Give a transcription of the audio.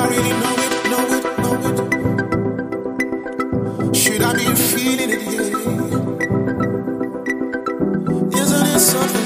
I really know it, know it, know it? Should I be feeling it here? Isn't it something?